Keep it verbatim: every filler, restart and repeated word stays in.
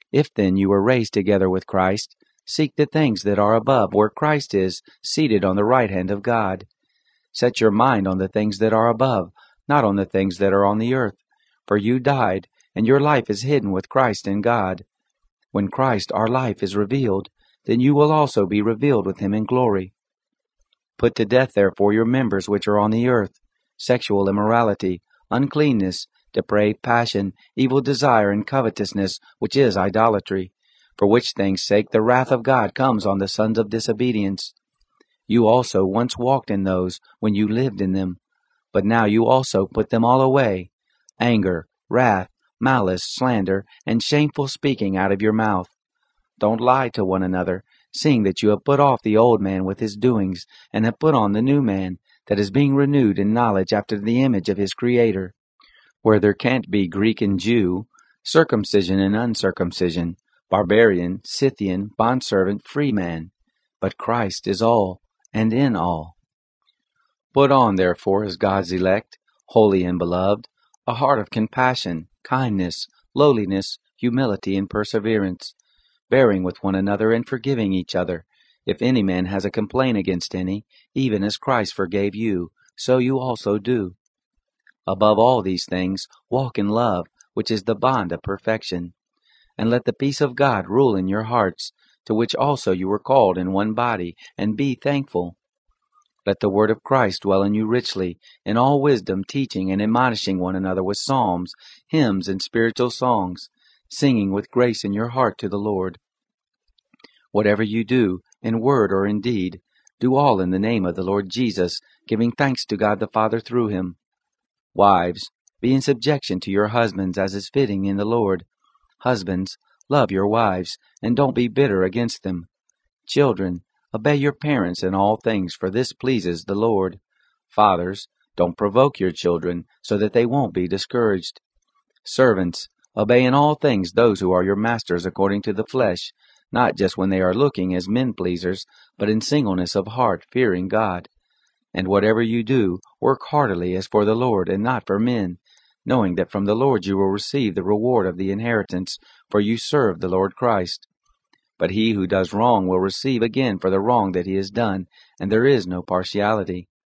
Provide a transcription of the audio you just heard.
If then you were raised together with Christ, seek the things that are above, where Christ is, seated on the right hand of God. Set your mind on the things that are above, not on the things that are on the earth. For you died, and your life is hidden with Christ in God. When Christ our life is revealed, then you will also be revealed with him in glory. Put to death therefore your members which are on the earth, sexual immorality, uncleanness, depraved passion, evil desire, and covetousness, which is idolatry, for which things' sake the wrath of God comes on the sons of disobedience. You also once walked in those when you lived in them, but now you also put them all away, anger, wrath, malice, slander, and shameful speaking out of your mouth. Don't lie to one another, seeing that you have put off the old man with his doings, and have put on the new man, that is being renewed in knowledge after the image of his Creator, where there can't be Greek and Jew, circumcision and uncircumcision, barbarian, Scythian, bondservant, freeman, but Christ is all, and in all. Put on, therefore, as God's elect, holy and beloved, a heart of compassion, kindness, lowliness, humility, and perseverance, bearing with one another and forgiving each other, if any man has a complaint against any, even as Christ forgave you, so you also do. Above all these things, walk in love, which is the bond of perfection. And let the peace of God rule in your hearts, to which also you were called in one body, and be thankful. Let the word of Christ dwell in you richly, in all wisdom, teaching and admonishing one another with psalms, hymns, and spiritual songs, singing with grace in your heart to the Lord. Whatever you do, in word or in deed, do all in the name of the Lord Jesus, giving thanks to God the Father through him. Wives, be in subjection to your husbands as is fitting in the Lord. Husbands, love your wives, and don't be bitter against them. Children, obey your parents in all things, for this pleases the Lord. Fathers, don't provoke your children, so that they won't be discouraged. Servants, obey in all things those who are your masters according to the flesh, not just when they are looking as men-pleasers, but in singleness of heart, fearing God. And whatever you do, work heartily as for the Lord, and not for men, knowing that from the Lord you will receive the reward of the inheritance, for you serve the Lord Christ. But he who does wrong will receive again for the wrong that he has done, and there is no partiality.